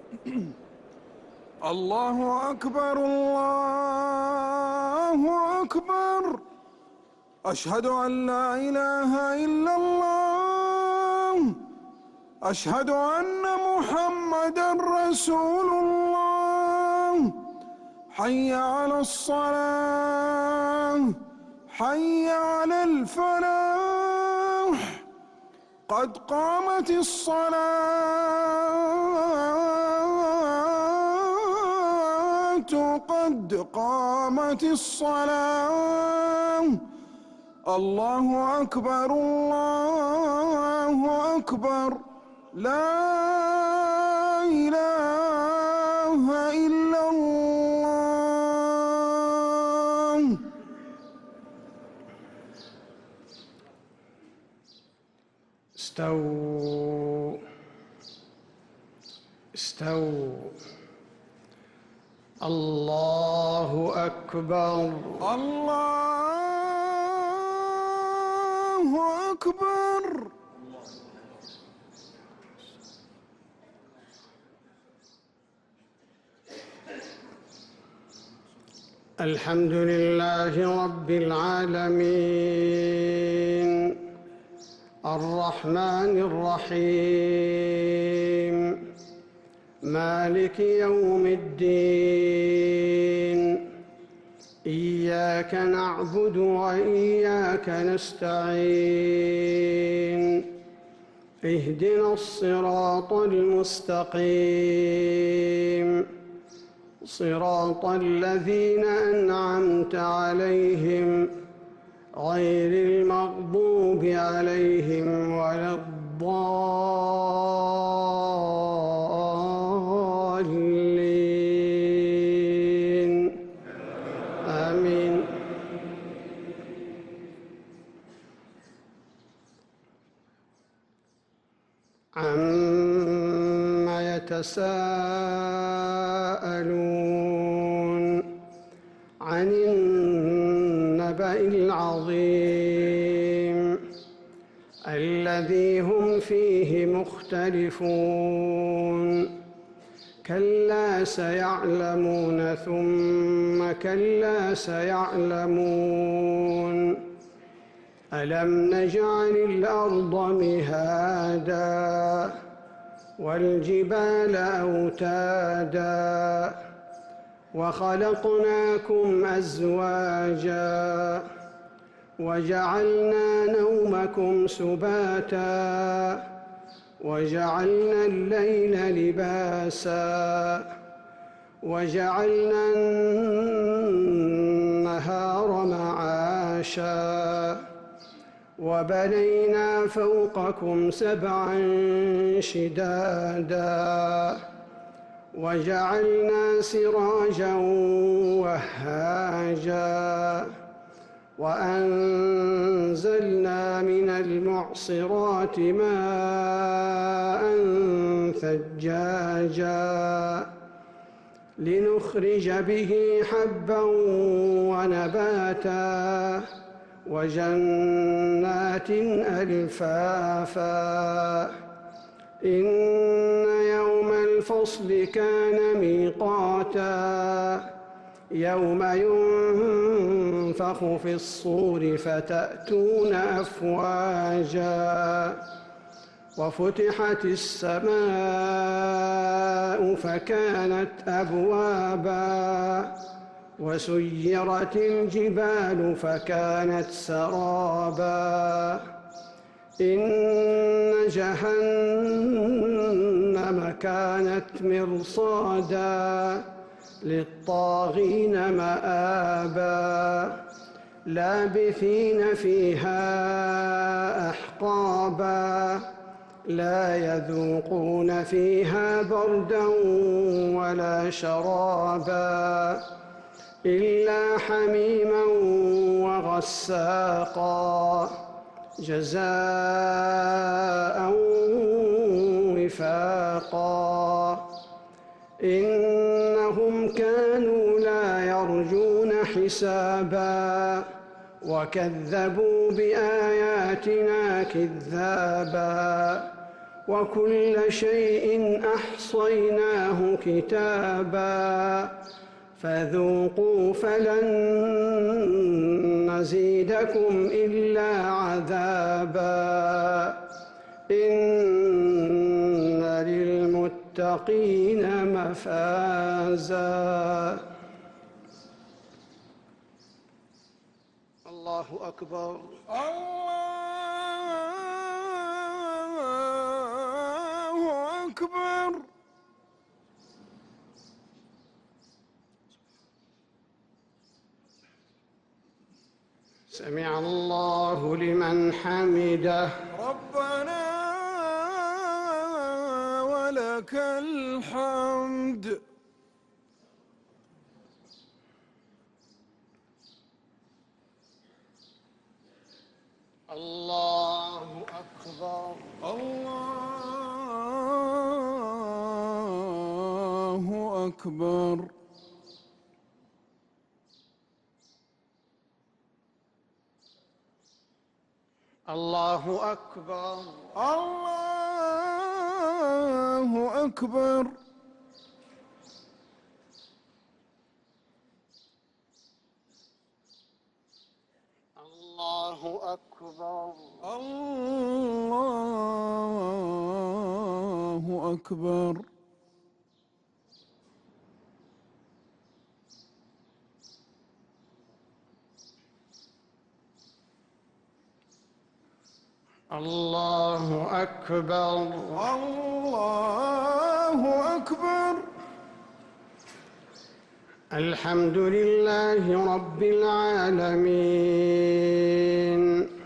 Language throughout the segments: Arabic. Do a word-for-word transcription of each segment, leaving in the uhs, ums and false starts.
الله أكبر الله أكبر. أشهد أن لا إله إلا الله. أشهد أن محمدًا رسول الله. حي على الصلاة، حي على الفلاح. قد قامت الصلاة، قد قامت الصلاة. الله أكبر الله أكبر. لا إله إلا الله. استووا استووا. الله أكبر الله أكبر. الحمد لله رب العالمين، الرحمن الرحيم، مالك يوم الدين. إياك نعبد وإياك نستعين. اهدنا الصراط المستقيم، صراط الذين أنعمت عليهم غير المغضوب عليهم ولا الضالين. آمين. عما يتساءلون عن النبأ العظيم الذي هم فيه مختلفون. كلا سيعلمون ثم كلا سيعلمون. ألم نجعل الأرض مهادا والجبال أوتادا وخلقناكم أزواجا وجعلنا نومكم سباتا وجعلنا الليل لباسا وجعلنا النهار معاشا وبنينا فوقكم سبعا شدادا وجعلنا سراجا وهاجا وأنزلنا من المعصرات ماء ثجاجا لنخرج به حبا ونباتا وجنات ألفافا. إن يوم الفصل كان ميقاتا يوم ينفخ في الصور فتأتون أفواجا وفتحت السماء فكانت أبوابا وسيرت الجبال فكانت سرابا. إن جهنم كانت مرصادا للطاغين مآبا لابثين فيها أحقابا لا يذوقون فيها بردا ولا شرابا إلا حميما وغساقا جزاء وفاقا. إنهم كانوا لا يرجون حسابا وكذبوا بآياتنا كذابا وكل شيء أحصيناه كتابا فذوقوا فلن نزيدكم إلا عذابا إن للمتقين مفازا. الله أكبر. الله أكبر. سمع الله لمن حمده. ربنا ولك الحمد. الله أكبر. الله أكبر. الله أكبر. الله أكبر. الله أكبر. الله أكبر. الله أكبر. الله أكبر. الحمد لله رب العالمين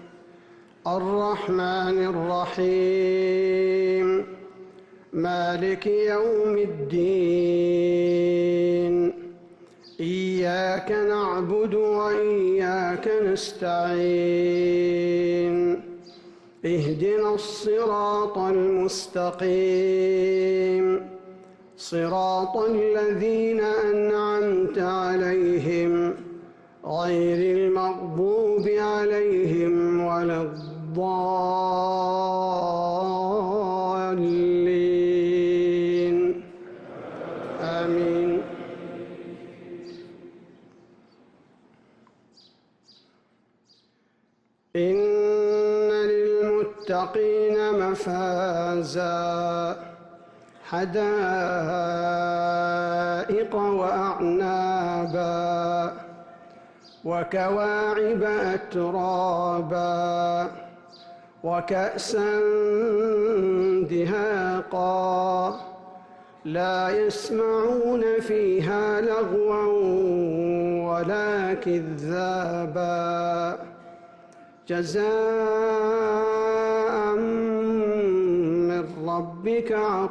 الرحمن الرحيم مالك يوم الدين إياك نعبد وإياك نستعين اهدنا الصراط المستقيم صراط الذين أنعمت عليهم غير المغضوب عليهم ولا الضالين آمين. إن للمتقين مفازا حدائق وأعنابا وكواعب أترابا وكأسا دهاقا لا يسمعون فيها لغوا ولا كذابا جزاء من ربك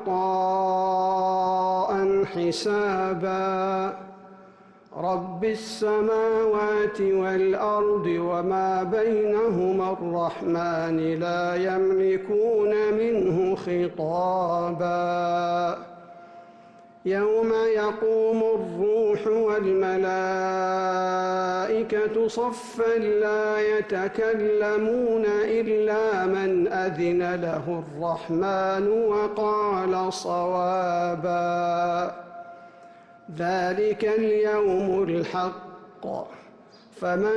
عطاء حسابا رب السماوات والأرض وما بينهما الرحمن لا يملكون منه خطابا يوم يقوم الروح والملائكة صفا لا يتكلمون إلا من أذن له الرحمن وقال صوابا ذلك اليوم الحق فمن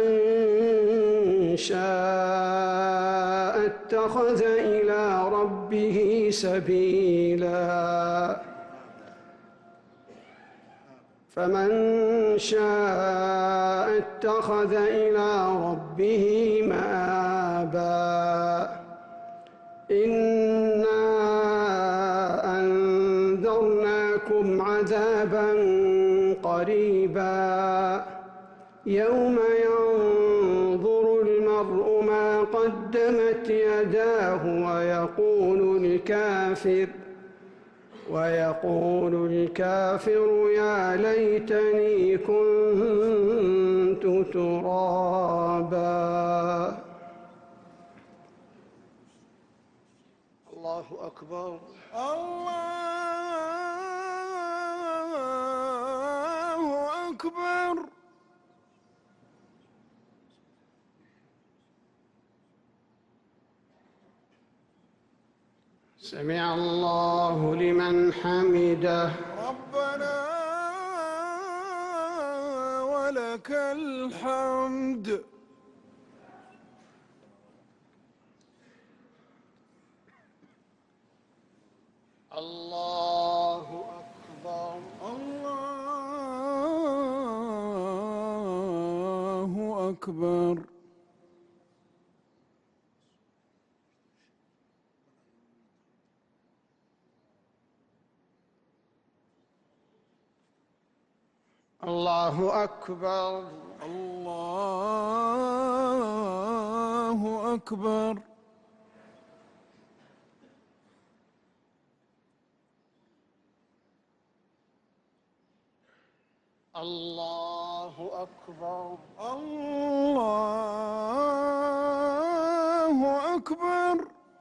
شاء اتخذ إلى ربه سبيلا فمن شاء اتخذ إلى ربه مآبا إنا أنذرناكم عذابا قريبا يوم ينظر المرء ما قدمت يداه ويقول الكافر ويقول الكافر يا ليتني كنت ترابا. الله أكبر. الله أكبر. سمع الله لمن حمده. ربنا ولك الحمد. الله أكبر. الله أكبر. الله أكبر. الله أكبر. الله أكبر. الله أكبر.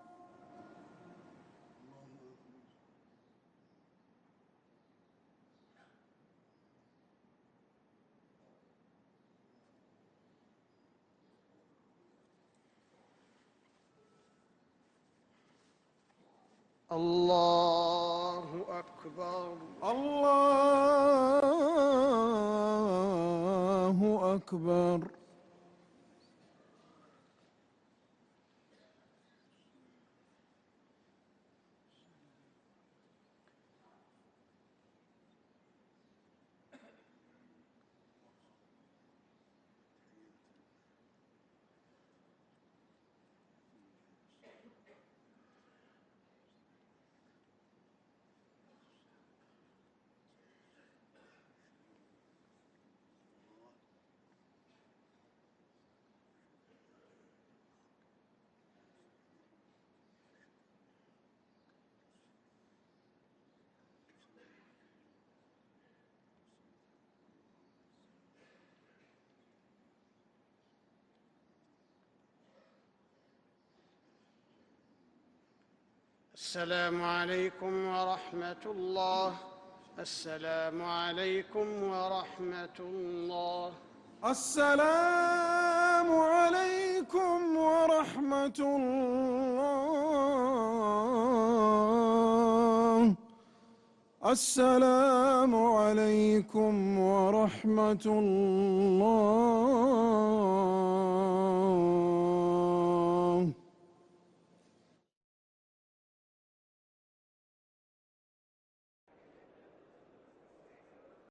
الله أكبر. الله أكبر. السلام عليكم ورحمة الله. السلام عليكم ورحمة الله. السلام عليكم ورحمة الله. السلام عليكم ورحمة الله.